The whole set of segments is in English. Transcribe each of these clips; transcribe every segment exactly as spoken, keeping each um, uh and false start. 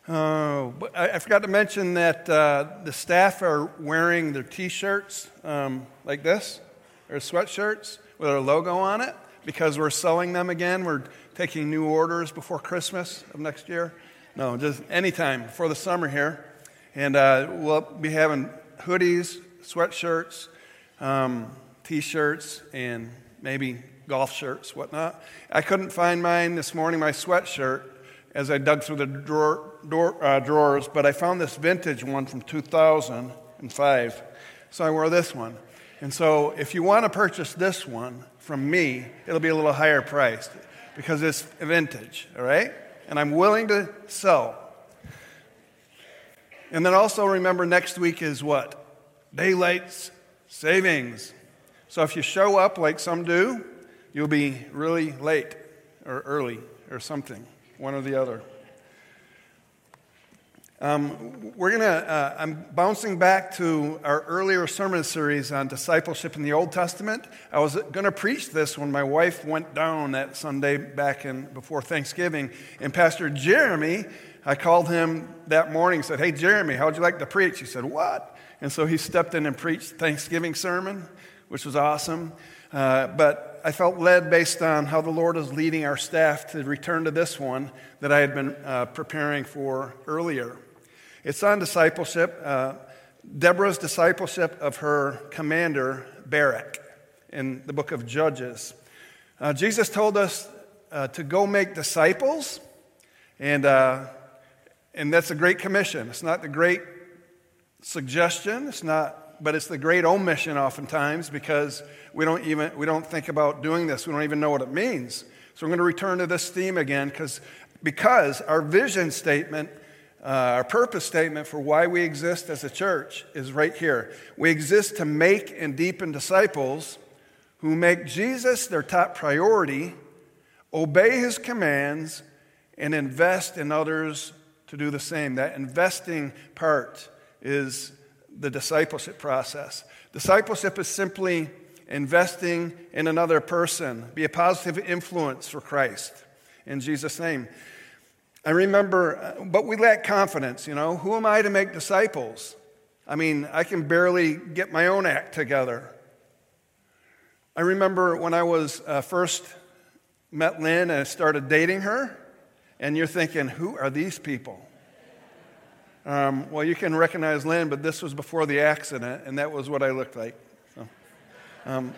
Oh, but I, I forgot to mention that uh, the staff are wearing their T-shirts um, like this, or sweatshirts with our logo on it, because we're selling them again. We're taking new orders before Christmas of next year. No, just anytime before the summer here. And uh, we'll be having hoodies, sweatshirts, um, T-shirts, and maybe golf shirts, whatnot. I couldn't find mine this morning, my sweatshirt, as I dug through the drawer, door, uh, drawers, but I found this vintage one from two thousand five, so I wore this one. And so if you want to purchase this one from me, it'll be a little higher priced because it's vintage, all right? And I'm willing to sell. And then also remember, next week is what? Daylight savings. So if you show up like some do, you'll be really late or early or something. One or the other. Um, we're gonna. Uh, I'm bouncing back to our earlier sermon series on discipleship in the Old Testament. I was going to preach this when my wife went down that Sunday back in before Thanksgiving, and Pastor Jeremy, I called him that morning and said, "Hey Jeremy, how'd you like to preach?" He said, "What?" And so he stepped in and preached Thanksgiving sermon, which was awesome. Uh, but I felt led based on how the Lord is leading our staff to return to this one that I had been uh, preparing for earlier. It's on discipleship, uh, Deborah's discipleship of her commander, Barak, in the book of Judges. Uh, Jesus told us uh, to go make disciples, and uh, and that's a great commission. It's not the great suggestion, it's not but it's the great omission oftentimes because we don't even we don't think about doing this. We don't even know what it means. So we're going to return to this theme again because because our vision statement, uh, our purpose statement for why we exist as a church is right here. We exist to make and deepen disciples who make Jesus their top priority, obey his commands, and invest in others to do the same. That investing part is the discipleship process. Discipleship is simply investing in another person. Be a positive influence for Christ. In Jesus' name. I remember, but we lack confidence, you know. Who am I to make disciples? I mean, I can barely get my own act together. I remember when I was uh, first met Lynn and I started dating her, and you're thinking, who are these people? Um, well, you can recognize Lynn, but this was before the accident, and that was what I looked like. So, um,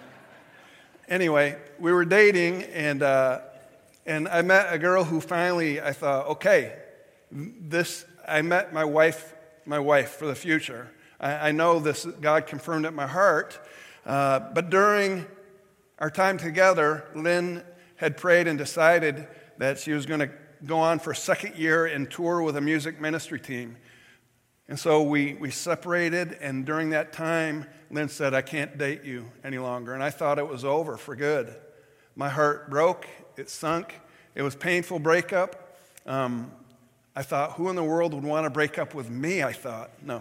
anyway, we were dating, and uh, and I met a girl who finally I thought, okay, this. I met my wife, my wife for the future. I, I know this. God confirmed it in my heart. Uh, but during our time together, Lynn had prayed and decided that she was going to go on for a second year and tour with a music ministry team. And so we, we separated, and during that time, Lynn said, I can't date you any longer. And I thought it was over for good. My heart broke. It sunk. It was a painful breakup. Um, I thought, who in the world would want to break up with me, I thought. No.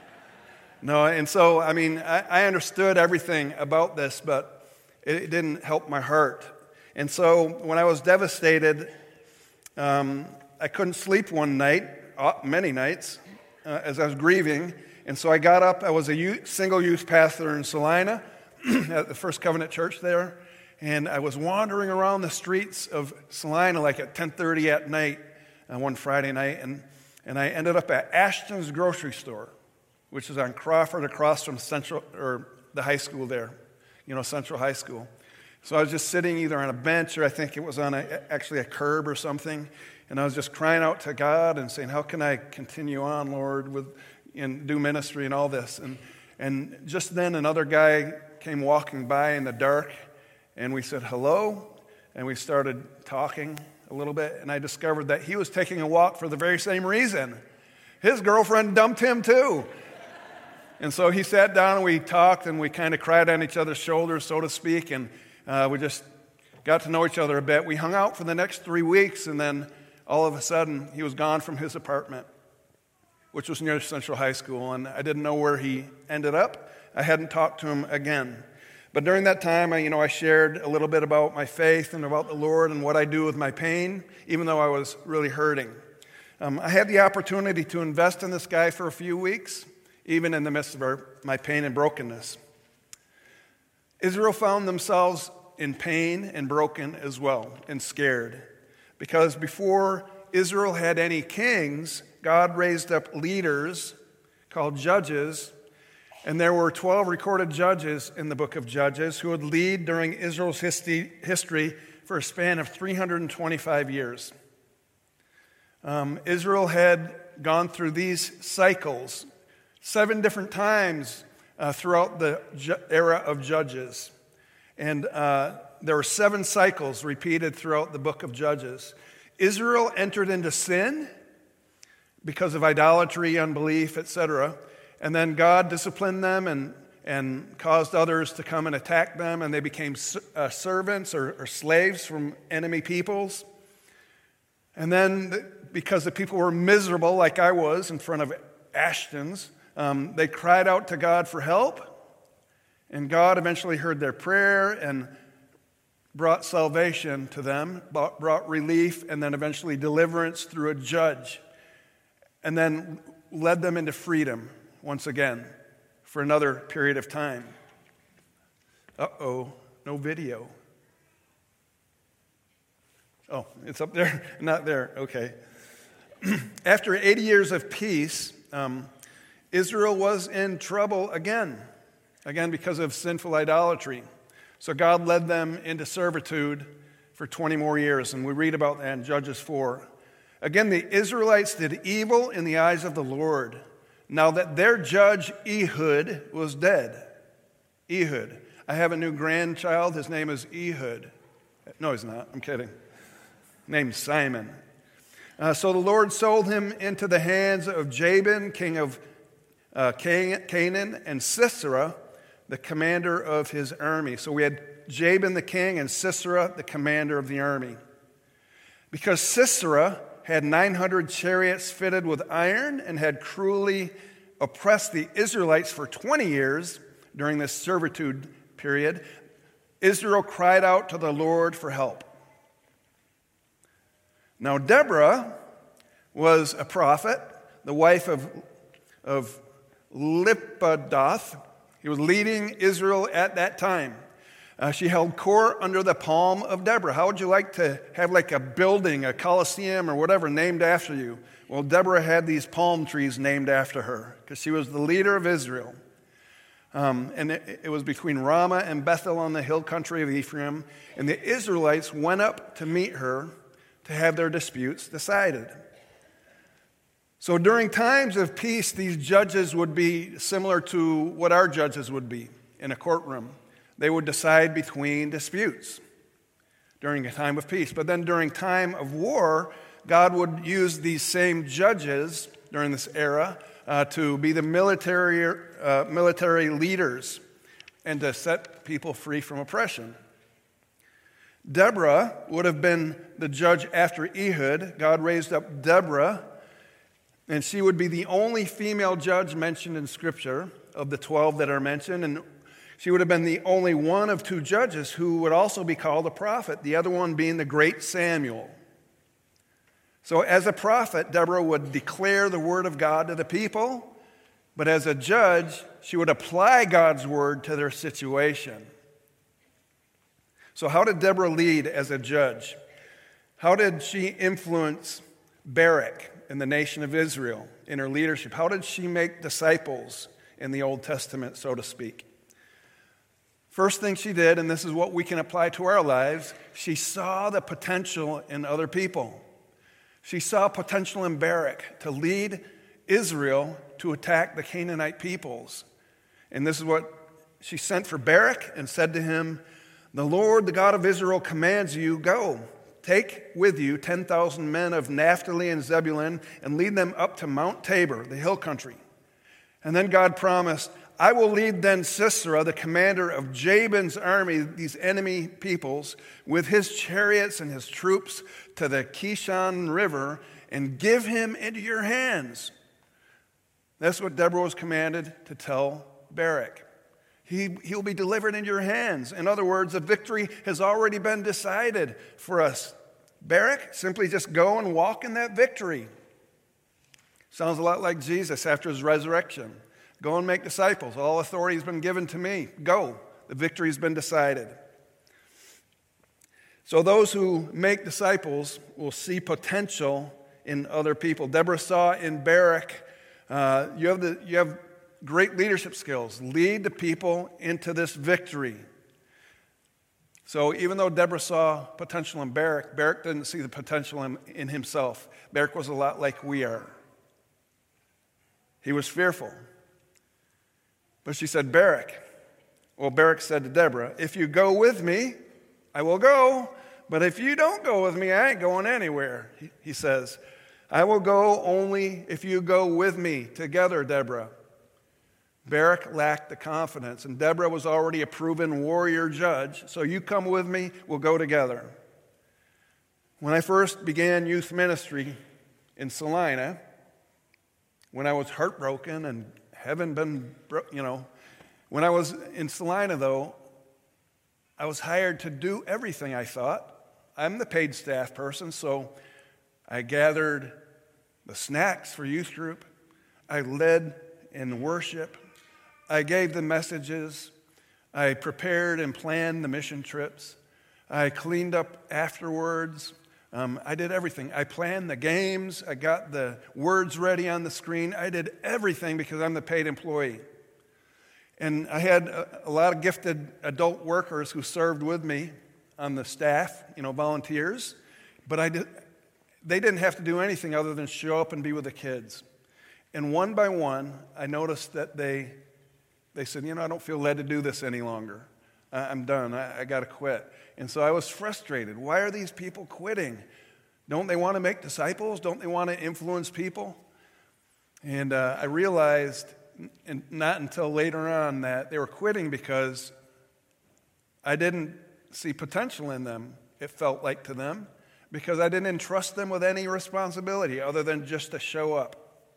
No, and so, I mean, I, I understood everything about this, but it, it didn't help my heart. And so when I was devastated, um, I couldn't sleep one night, uh, many nights, Uh, as I was grieving, and so I got up. I was a youth, single youth pastor in Salina at the First Covenant Church there, and I was wandering around the streets of Salina like at ten thirty at night uh, one Friday night, and, and I ended up at Ashton's grocery store, which is on Crawford across from Central, or the high school there, you know, Central High School. So I was just sitting either on a bench or I think it was on a, actually a curb or something. And I was just crying out to God and saying, how can I continue on, Lord, with and do ministry and all this? And and just then another guy came walking by in the dark, and we said hello, and we started talking a little bit, and I discovered that he was taking a walk for the very same reason. His girlfriend dumped him too. And so he sat down and we talked, and we kind of cried on each other's shoulders, so to speak, and uh, we just got to know each other a bit. We hung out for the next three weeks, and then all of a sudden, he was gone from his apartment, which was near Central High School, and I didn't know where he ended up. I hadn't talked to him again. But during that time, I, you know, I shared a little bit about my faith and about the Lord and what I do with my pain, even though I was really hurting. Um, I had the opportunity to invest in this guy for a few weeks, even in the midst of our, my pain and brokenness. Israel found themselves in pain and broken as well, and scared. Because before Israel had any kings, God raised up leaders called judges, and there were twelve recorded judges in the book of Judges who would lead during Israel's history, history for a span of three hundred twenty-five years. Um, Israel had gone through these cycles seven different times uh, throughout the ju- era of Judges. And uh, there were seven cycles repeated throughout the book of Judges. Israel entered into sin because of idolatry, unbelief, et cetera. And then God disciplined them and, and caused others to come and attack them, and they became uh, servants or, or slaves from enemy peoples. And then because the people were miserable, like I was in front of Ashton's, um, they cried out to God for help. And God eventually heard their prayer and brought salvation to them, brought relief, and then eventually deliverance through a judge. And then led them into freedom once again for another period of time. Uh-oh, no video. Oh, it's up there? Not there, okay. After eighty years of peace, um, Israel was in trouble again. Again, because of sinful idolatry. So God led them into servitude for twenty more years, and we read about that in Judges four. Again, the Israelites did evil in the eyes of the Lord, now that their judge Ehud was dead. Ehud. I have a new grandchild. His name is Ehud. No, he's not. I'm kidding. Named Simon. Uh, so the Lord sold him into the hands of Jabin, king of uh, Canaan, and Sisera, the commander of his army. So we had Jabin the king and Sisera the commander of the army. Because Sisera had nine hundred chariots fitted with iron and had cruelly oppressed the Israelites for twenty years during this servitude period, Israel cried out to the Lord for help. Now Deborah was a prophet, the wife of, of Lapidoth. He was leading Israel at that time. Uh, she held court under the palm of Deborah. How would you like to have like a building, a coliseum or whatever named after you? Well, Deborah had these palm trees named after her because she was the leader of Israel. Um, and it, it was between Ramah and Bethel on the hill country of Ephraim. And the Israelites went up to meet her to have their disputes decided. So during times of peace, these judges would be similar to what our judges would be in a courtroom. They would decide between disputes during a time of peace. But then during time of war, God would use these same judges during this era uh, to be the military, uh, military leaders and to set people free from oppression. Deborah would have been the judge after Ehud. God raised up Deborah, and she would be the only female judge mentioned in Scripture of the twelve that are mentioned. And she would have been the only one of two judges who would also be called a prophet, the other one being the great Samuel. So as a prophet, Deborah would declare the word of God to the people, but as a judge, she would apply God's word to their situation. So how did Deborah lead as a judge? How did she influence Barak and the nation of Israel in her leadership? How did she make disciples in the Old Testament, so to speak? First thing she did, and this is what we can apply to our lives, she saw the potential in other people. She saw potential in Barak to lead Israel to attack the Canaanite peoples. And this is what she sent for Barak and said to him, "The Lord, the God of Israel, commands you, go, take with you ten thousand men of Naphtali and Zebulun and lead them up to Mount Tabor, the hill country." And then God promised, "I will lead then Sisera, the commander of Jabin's army, these enemy peoples, with his chariots and his troops to the Kishon River and give him into your hands." That's what Deborah was commanded to tell Barak. He, he'll be delivered into your hands. In other words, the victory has already been decided for us. Barak, simply just go and walk in that victory. Sounds a lot like Jesus after his resurrection. Go and make disciples. All authority has been given to me. Go. The victory has been decided. So those who make disciples will see potential in other people. Deborah saw in Barak, uh, you have the, you have great leadership skills. Lead the people into this victory. So even though Deborah saw potential in Barak, Barak didn't see the potential in, in himself. Barak was a lot like we are. He was fearful. But she said, Barak. Well, Barak said to Deborah, if you go with me, I will go. But if you don't go with me, I ain't going anywhere. He, he says, I will go only if you go with me together, Deborah. Barak lacked the confidence, and Deborah was already a proven warrior judge. So you come with me, we'll go together. When I first began youth ministry in Salina, when I was heartbroken and haven't been, you know, when I was in Salina, though, I was hired to do everything, I thought. I'm the paid staff person, so I gathered the snacks for youth group. I led in worship. I gave the messages. I prepared and planned the mission trips. I cleaned up afterwards. Um, I did everything. I planned the games. I got the words ready on the screen. I did everything because I'm the paid employee. And I had a, a lot of gifted adult workers who served with me on the staff, you know, volunteers. But I did, they didn't have to do anything other than show up and be with the kids. And one by one, I noticed that they they said, you know, I don't feel led to do this any longer. I'm done. I, I got to quit. And so I was frustrated. Why are these people quitting? Don't they want to make disciples? Don't they want to influence people? And uh, I realized, and not until later on, that they were quitting because I didn't see potential in them, it felt like to them, because I didn't entrust them with any responsibility other than just to show up.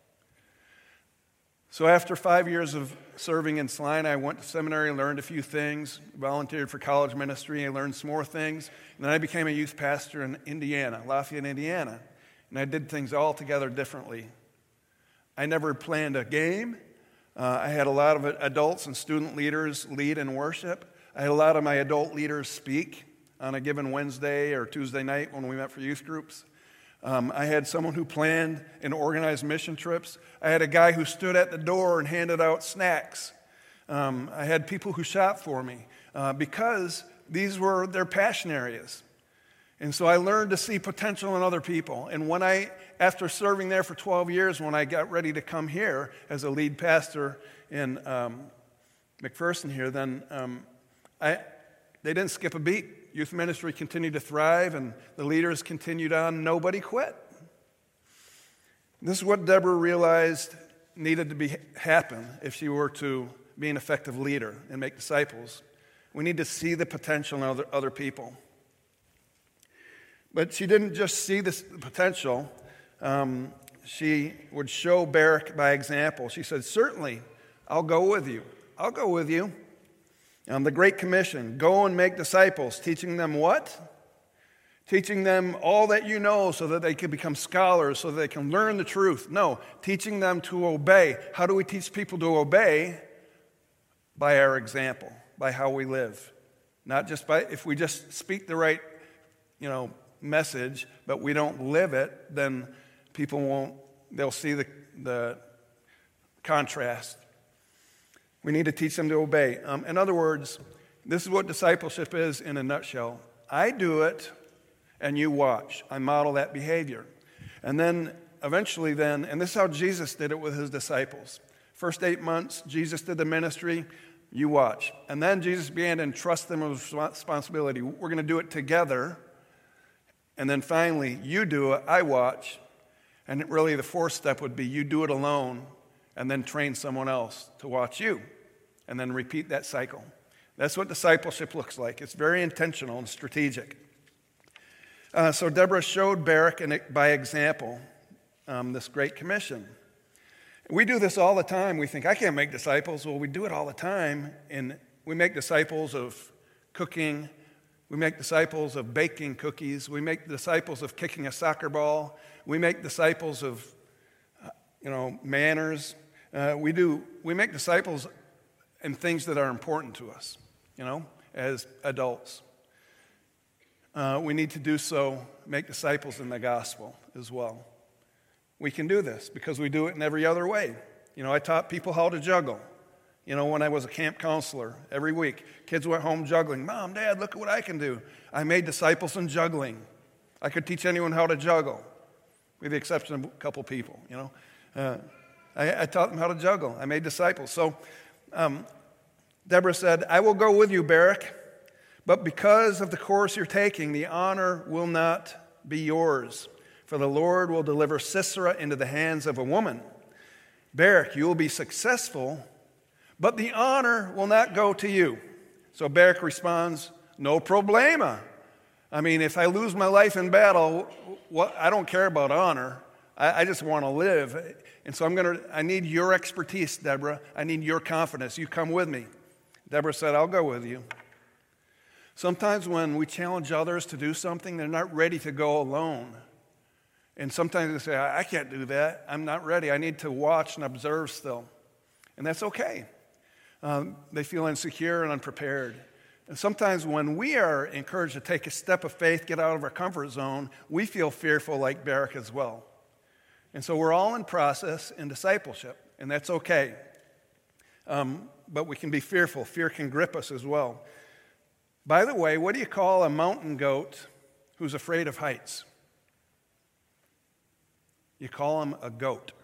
So after five years of serving in Salina, I went to seminary, learned a few things, volunteered for college ministry, I learned some more things, and then I became a youth pastor in Indiana, Lafayette, Indiana, and I did things altogether differently. I never planned a game. Uh, I had a lot of adults and student leaders lead in worship. I had a lot of my adult leaders speak on a given Wednesday or Tuesday night when we met for youth groups. Um, I had someone who planned and organized mission trips. I had a guy who stood at the door and handed out snacks. Um, I had people who shopped for me uh, because these were their passion areas. And so I learned to see potential in other people. And when I, after serving there for twelve years, when I got ready to come here as a lead pastor in um, McPherson here, then um, I, they didn't skip a beat. Youth ministry continued to thrive, and the leaders continued on. Nobody quit. This is what Deborah realized needed to be happen if she were to be an effective leader and make disciples. We need to see the potential in other, other people. But she didn't just see this potential. Um, she would show Barak by example. She said, certainly, I'll go with you. I'll go with you. Um, the Great Commission, go and make disciples, teaching them what? Teaching them all that you know so that they can become scholars, so that they can learn the truth. No, teaching them to obey. How do we teach people to obey? By our example, by how we live. Not just by, if we just speak the right, you know, message, but we don't live it, then people won't, they'll see the, the contrast. We need to teach them to obey. Um, in other words, this is what discipleship is in a nutshell. I do it, and you watch. I model that behavior. And then eventually then, and this is how Jesus did it with his disciples. First eight months, Jesus did the ministry. You watch. And then Jesus began to entrust them with responsibility. We're going to do it together. And then finally, you do it, I watch. And really the fourth step would be you do it alone, and then train someone else to watch you, and then repeat that cycle. That's what discipleship looks like. It's very intentional and strategic. Uh, so Deborah showed Barak by example um, this Great Commission. We do this all the time. We think, I can't make disciples. Well, we do it all the time, and we make disciples of cooking. We make disciples of baking cookies. We make disciples of kicking a soccer ball. We make disciples of you know, manners. Uh, we do, we make disciples in things that are important to us, you know, as adults. Uh, we need to do so, make disciples in the gospel as well. We can do this because we do it in every other way. You know, I taught people how to juggle. You know, when I was a camp counselor, every week, kids went home juggling. Mom, Dad, look at what I can do. I made disciples in juggling. I could teach anyone how to juggle, with the exception of a couple people, you know. Uh, I, I taught them how to juggle. I made disciples. So um, Deborah said, I will go with you, Barak, but because of the course you're taking, the honor will not be yours, for the Lord will deliver Sisera into the hands of a woman. Barak, you will be successful, but the honor will not go to you. So Barak responds, no problema. I mean, if I lose my life in battle, what, I don't care about honor. I, I just want to live. And so I'm going to, I need your expertise, Deborah. I need your confidence. You come with me. Deborah said, I'll go with you. Sometimes when we challenge others to do something, they're not ready to go alone. And sometimes they say, I, I can't do that. I'm not ready. I need to watch and observe still. And that's okay. Um, they feel insecure and unprepared. And sometimes when we are encouraged to take a step of faith, get out of our comfort zone, we feel fearful like Barak as well. And so we're all in process in discipleship, and that's okay. Um, but we can be fearful. Fear can grip us as well. By the way, what do you call a mountain goat who's afraid of heights? You call him a goat.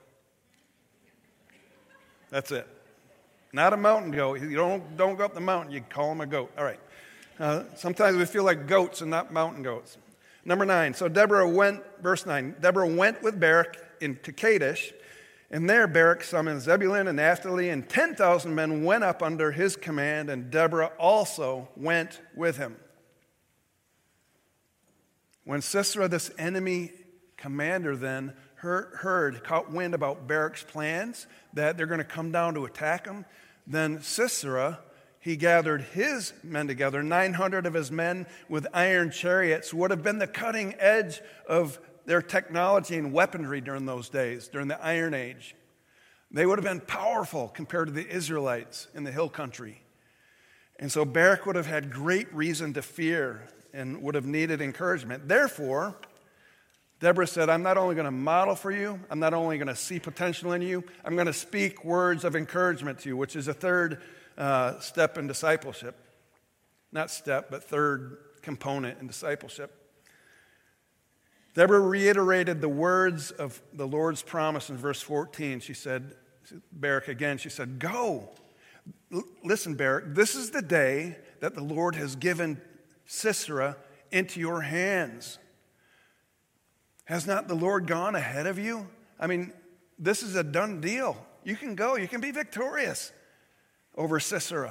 That's it. Not a mountain goat. You don't, don't go up the mountain. You call him a goat. All right. Uh, sometimes we feel like goats and not mountain goats. Number nine. So Deborah went, verse nine, Deborah went with Barak into Kadesh, and there Barak summoned Zebulun and Naphtali, and ten thousand men went up under his command, and Deborah also went with him. When Sisera, this enemy commander then, heard, heard caught wind about Barak's plans, that they're going to come down to attack him, then Sisera, he gathered his men together. nine hundred of his men with iron chariots would have been the cutting edge of their technology and weaponry during those days, during the Iron Age. They would have been powerful compared to the Israelites in the hill country. And so Barak would have had great reason to fear and would have needed encouragement. Therefore, Deborah said, I'm not only going to model for you, I'm not only going to see potential in you, I'm going to speak words of encouragement to you, which is a third uh, step in discipleship. Not step, but third component in discipleship. Deborah reiterated the words of the Lord's promise in verse fourteen. She said, Barak again, she said, go. L- listen, Barak, this is the day that the Lord has given Sisera into your hands. Has not the Lord gone ahead of you? I mean, this is a done deal. You can go. You can be victorious over Sisera.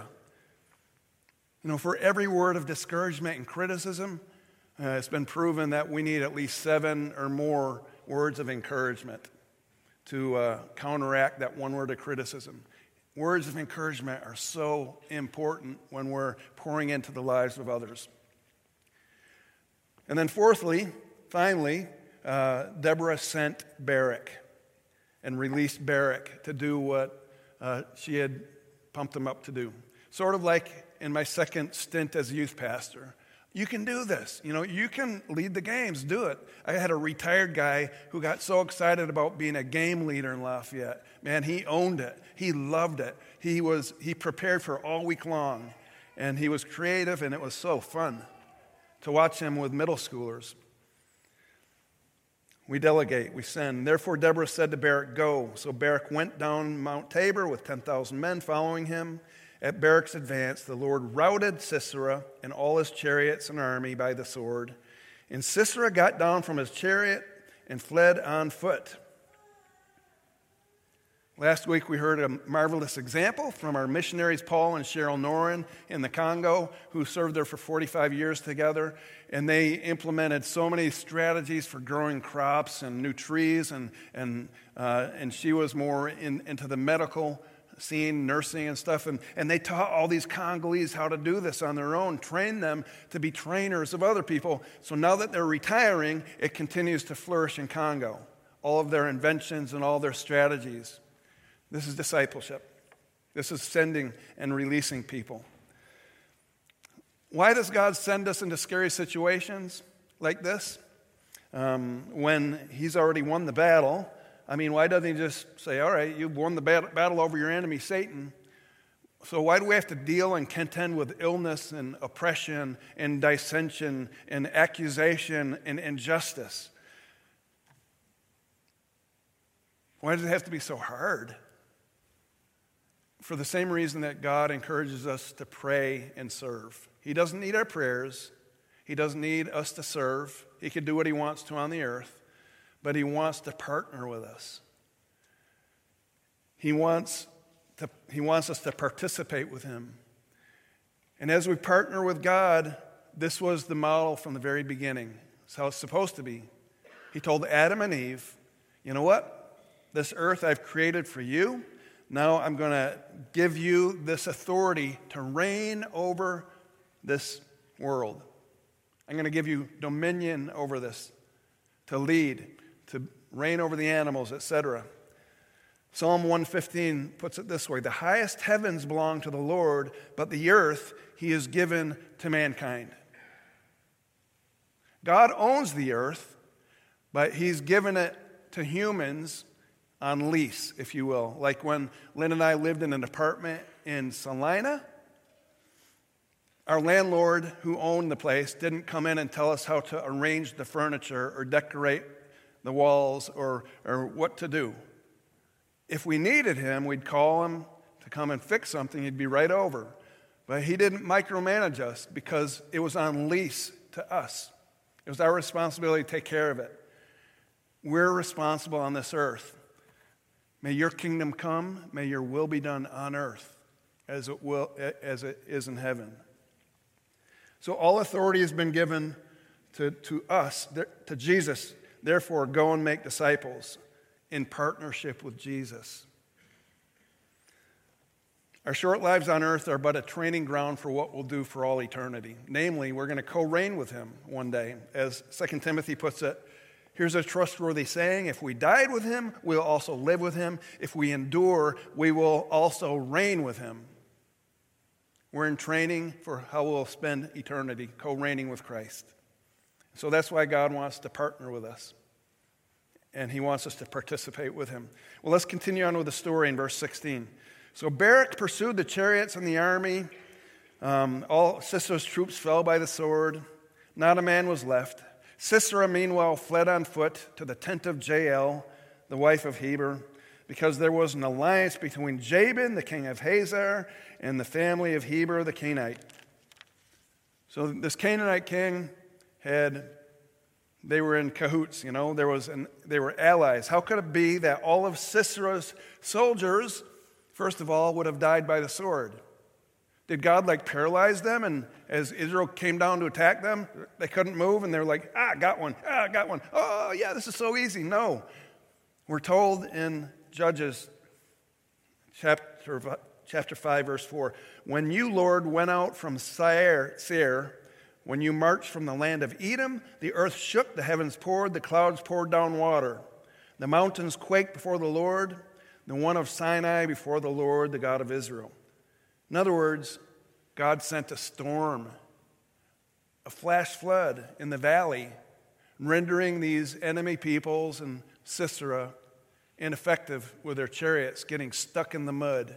You know, for every word of discouragement and criticism, uh, it's been proven that we need at least seven or more words of encouragement to uh, counteract that one word of criticism. Words of encouragement are so important when we're pouring into the lives of others. And then fourthly, finally, Uh, Deborah sent Barak and released Barak to do what uh, she had pumped him up to do. Sort of like in my second stint as a youth pastor. You can do this. You know, you can lead the games. Do it. I had a retired guy who got so excited about being a game leader in Lafayette. Man, he owned it. He loved it. He was he prepared for all week long. And he was creative, and it was so fun to watch him with middle schoolers. We delegate, we send. Therefore, Deborah said to Barak, go. So Barak went down Mount Tabor with ten thousand men following him. At Barak's advance, the Lord routed Sisera and all his chariots and army by the sword. And Sisera got down from his chariot and fled on foot. Last week, we heard a marvelous example from our missionaries, Paul and Cheryl Noren in the Congo, who served there for forty-five years together. And they implemented so many strategies for growing crops and new trees. And and uh, and she was more in, into the medical scene, nursing and stuff. And, and they taught all these Congolese how to do this on their own, trained them to be trainers of other people. So now that they're retiring, it continues to flourish in Congo. all of their inventions and all their strategies. This is discipleship. This is sending and releasing people. Why does God send us into scary situations like this um, when he's already won the battle? I mean, why doesn't he just say, all right, you've won the bat- battle over your enemy, Satan. So why do we have to deal and contend with illness and oppression and dissension and accusation and injustice? Why does it have to be so hard? For the same reason that God encourages us to pray and serve. He doesn't need our prayers. He doesn't need us to serve. He can do what he wants to on the earth, but he wants to partner with us. He wants to, he wants us to participate with him. And as we partner with God, this was the model from the very beginning. It's how it's supposed to be. He told Adam and Eve, you know what? This earth I've created for you. Now I'm going to give you this authority to reign over this world. I'm going to give you dominion over this, to lead, to reign over the animals, et cetera. Psalm one fifteen puts it this way: the highest heavens belong to the Lord, but the earth he has given to mankind. God owns the earth, but he's given it to humans on lease, if you will. Like when Lynn and I lived in an apartment in Salina, our landlord who owned the place didn't come in and tell us how to arrange the furniture or decorate the walls or, or what to do. If we needed him, we'd call him to come and fix something. He'd be right over. But he didn't micromanage us because it was on lease to us. It was our responsibility to take care of it. We're responsible on this earth. May your kingdom come. May your will be done on earth as it will as it is in heaven. So all authority has been given to, to us, to Jesus. Therefore, go and make disciples in partnership with Jesus. Our short lives on earth are but a training ground for what we'll do for all eternity. Namely, we're going to co-reign with him one day. As Second Timothy puts it, here's a trustworthy saying: if we died with him, we'll also live with him. If we endure, we will also reign with him. We're in training for how we'll spend eternity, co-reigning with Christ. So that's why God wants to partner with us. And he wants us to participate with him. Well, let's continue on with the story in verse sixteen. So Barak pursued the chariots and the army. Um, all Sisera's troops fell by the sword. Not a man was left. Sisera, meanwhile, fled on foot to the tent of Jael, the wife of Heber, because there was an alliance between Jabin, the king of Hazar, and the family of Heber, the Canaanite. So this Canaanite king had, they were in cahoots, you know, there was an, they were allies. How could it be that all of Sisera's soldiers, first of all, would have died by the sword? Did God like paralyze them, and as Israel came down to attack them, they couldn't move, and they're like, ah, got one, ah, got one. Oh, yeah, this is so easy. No. We're told in Judges chapter, chapter five, verse four, when you, Lord, went out from Seir, Seir, when you marched from the land of Edom, the earth shook, the heavens poured, the clouds poured down water. The mountains quaked before the Lord, the one of Sinai before the Lord, the God of Israel. In other words, God sent a storm, a flash flood in the valley, rendering these enemy peoples and Sisera ineffective with their chariots, getting stuck in the mud.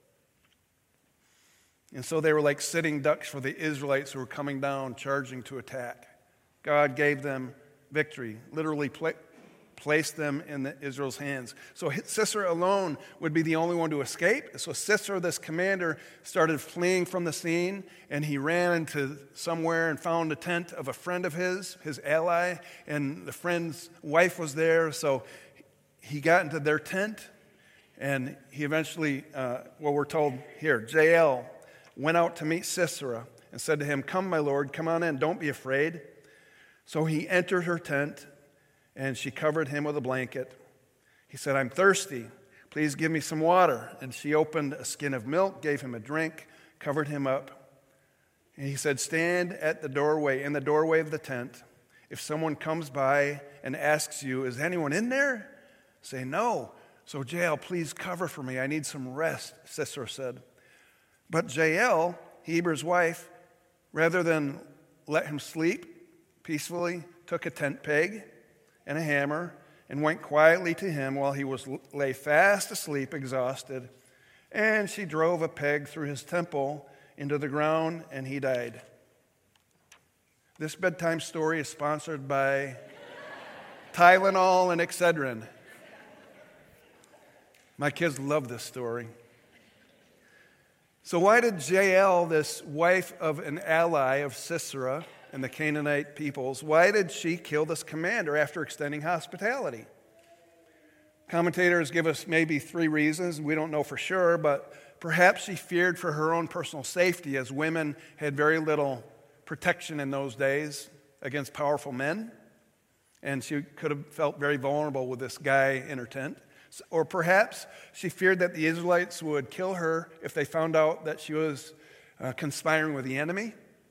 And so they were like sitting ducks for the Israelites who were coming down, charging to attack. God gave them victory, literally pla- placed them in the, Israel's hands. So Sisera alone would be the only one to escape. So Sisera, this commander, started fleeing from the scene, and he ran into somewhere and found a tent of a friend of his, his ally, and the friend's wife was there. So he got into their tent, and he eventually, uh, well, we're told here, Jael went out to meet Sisera and said to him, come, my lord, come on in, don't be afraid. So he entered her tent, and she covered him with a blanket. He said, I'm thirsty. Please give me some water. And she opened a skin of milk, gave him a drink, covered him up. And he said, stand at the doorway, in the doorway of the tent. If someone comes by and asks you, is anyone in there? say, "No." So Jael, please cover for me. I need some rest, Sisera said. But Jael, Heber's wife, rather than let him sleep peacefully, took a tent peg and a hammer and went quietly to him while he was lay fast asleep, exhausted. And she drove a peg through his temple into the ground, and he died. This bedtime story is sponsored by Tylenol and Excedrin. My kids love this story. So why did Jael, this wife of an ally of Sisera and the Canaanite peoples, why did she kill this commander after extending hospitality? Commentators give us maybe three reasons. We don't know for sure, but perhaps she feared for her own personal safety, as women had very little protection in those days against powerful men, and she could have felt very vulnerable with this guy in her tent. Or perhaps she feared that the Israelites would kill her if they found out that she was uh, conspiring with the enemy.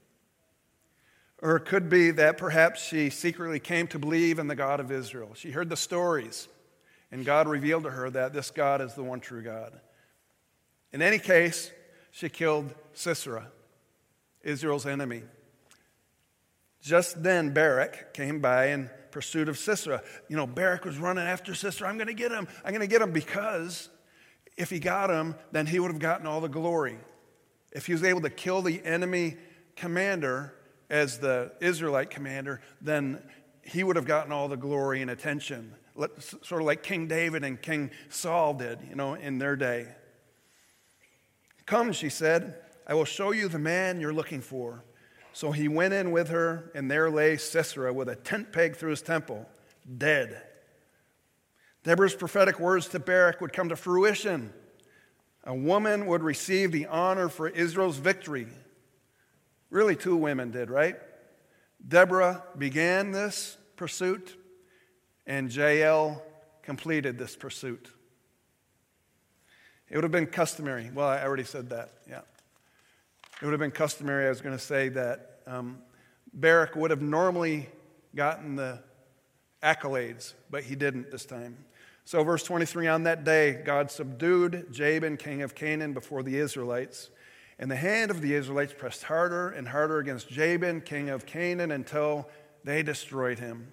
Or it could be that perhaps she secretly came to believe in the God of Israel. She heard the stories, and God revealed to her that this God is the one true God. In any case, she killed Sisera, Israel's enemy. Just then, Barak came by in pursuit of Sisera. You know, Barak was running after Sisera. I'm going to get him. I'm going to get him, because if he got him, then he would have gotten all the glory. If he was able to kill the enemy commander as the Israelite commander, then he would have gotten all the glory and attention, sort of like King David and King Saul did, you know, in their day. "Come," she said, "I will show you the man you're looking for." So he went in with her, and there lay Sisera with a tent peg through his temple, dead. Deborah's prophetic words to Barak would come to fruition. A woman would receive the honor for Israel's victory. Really, two women did, right? Deborah began this pursuit, and Jael completed this pursuit. It would have been customary. Well, I already said that, yeah. It would have been customary, I was going to say, that um, Barak would have normally gotten the accolades, but he didn't this time. So verse twenty-three, on that day, God subdued Jabin, king of Canaan, before the Israelites. And the hand of the Israelites pressed harder and harder against Jabin, king of Canaan, until they destroyed him.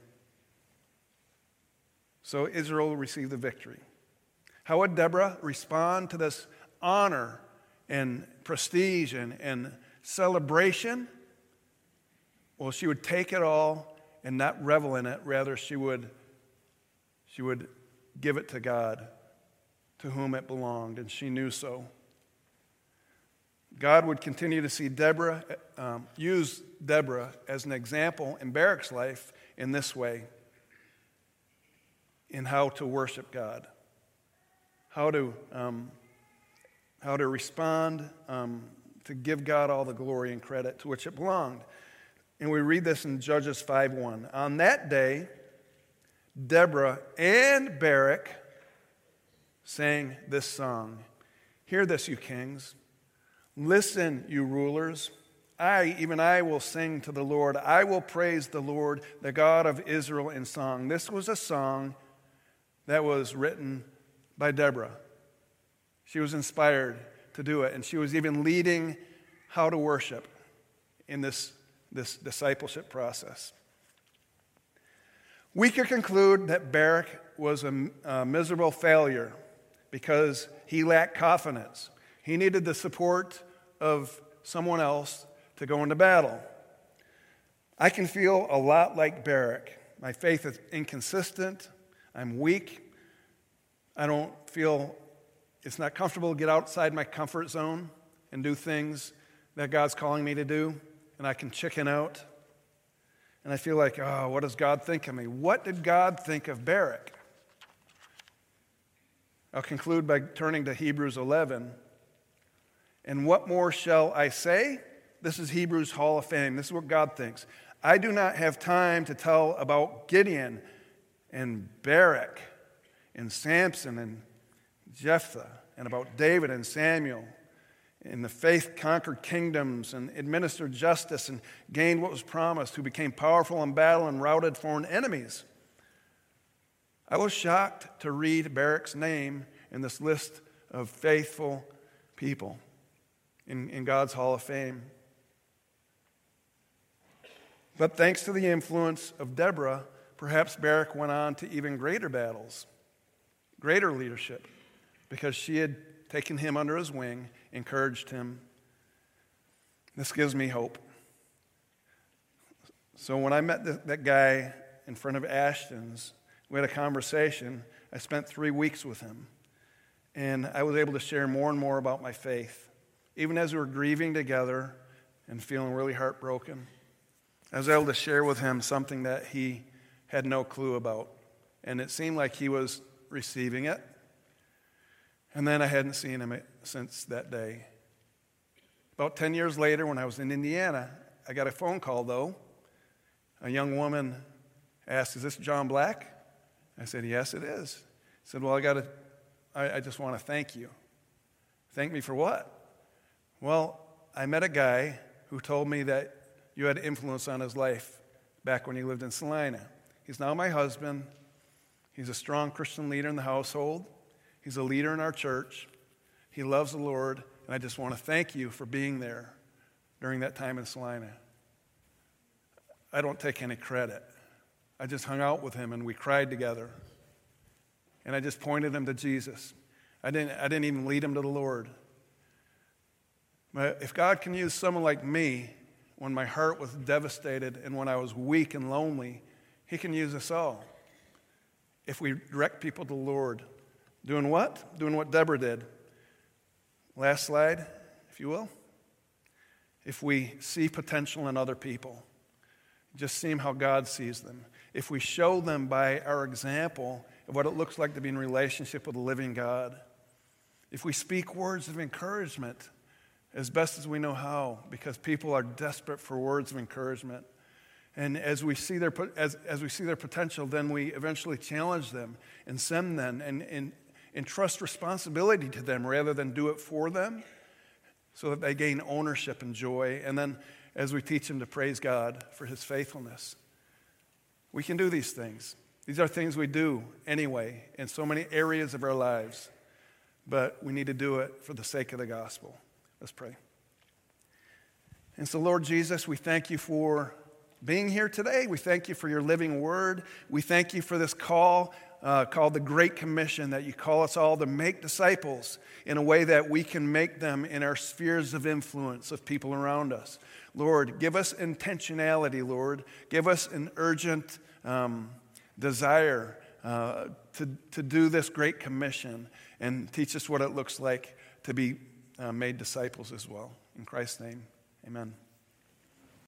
So Israel received the victory. How would Deborah respond to this honor and prestige and, and celebration? Well, she would take it all and not revel in it. Rather, she would, she would give it to God, to whom it belonged, and she knew so. God would continue to see Deborah, um, use Deborah as an example in Barak's life in this way, in how to worship God, how to um, how to respond, um, to give God all the glory and credit to which it belonged. And we read this in Judges five one. On that day, Deborah and Barak sang this song. Hear this, you kings. Listen, you rulers. I, even I, will sing to the Lord. I will praise the Lord, the God of Israel, in song. This was a song that was written by Deborah. She was inspired to do it, and she was even leading how to worship in this, this discipleship process. We could conclude that Barak was a, a miserable failure because he lacked confidence. He needed the support of someone else to go into battle. I can feel a lot like Barak. My faith is inconsistent. I'm weak. I don't feel it's not comfortable to get outside my comfort zone and do things that God's calling me to do, and I can chicken out. And I feel like, oh, what does God think of me? What did God think of Barak? I'll conclude by turning to Hebrews eleven. And what more shall I say? This is Hebrews Hall of Fame. This is what God thinks. I do not have time to tell about Gideon and Barak and Samson and Jephthah, and about David and Samuel. In the faith conquered kingdoms and administered justice and gained what was promised, who became powerful in battle and routed foreign enemies. I was shocked to read Barak's name in this list of faithful people in, in God's Hall of Fame. But thanks to the influence of Deborah, perhaps Barak went on to even greater battles, greater leadership, because she had taken him under his wing, encouraged him. This gives me hope. So when I met the, that guy in front of Ashton's, we had a conversation. I spent three weeks with him, and I was able to share more and more about my faith. Even as we were grieving together and feeling really heartbroken, I was able to share with him something that he had no clue about, and it seemed like he was receiving it. And then I hadn't seen him since that day. About ten years later, when I was in Indiana, I got a phone call, though. A young woman asked, "Is this John Black?" I said, "Yes, it is." He said, "Well, I got to, I, I just want to thank you." "Thank me for what?" "Well, I met a guy who told me that you had influence on his life back when he lived in Salina. He's now my husband. He's a strong Christian leader in the household. He's a leader in our church. He loves the Lord, and I just want to thank you for being there during that time in Salina." I don't take any credit. I just hung out with him, and we cried together. And I just pointed him to Jesus. I didn't, I didn't even lead him to the Lord. But if God can use someone like me when my heart was devastated and when I was weak and lonely, he can use us all. If we direct people to the Lord. Doing what? Doing what Deborah did. Last slide, if you will. If we see potential in other people, just see how God sees them. If we show them by our example of what it looks like to be in relationship with a living God. If we speak words of encouragement as best as we know how, because people are desperate for words of encouragement. And as we see their as, as we see their potential, then we eventually challenge them and send them and, and entrust responsibility to them rather than do it for them, so that they gain ownership and joy. And then as we teach them to praise God for his faithfulness. We can do these things. These are things we do anyway in so many areas of our lives, but we need to do it for the sake of the gospel. Let's pray. And so, Lord Jesus, we thank you for being here today. We thank you for your living word. We thank you for this call uh, called the Great Commission, that you call us all to make disciples in a way that we can make them in our spheres of influence of people around us. Lord, give us intentionality, Lord. Give us an urgent um, desire uh, to, to do this Great Commission, and teach us what it looks like to be uh, made disciples as well. In Christ's name, amen.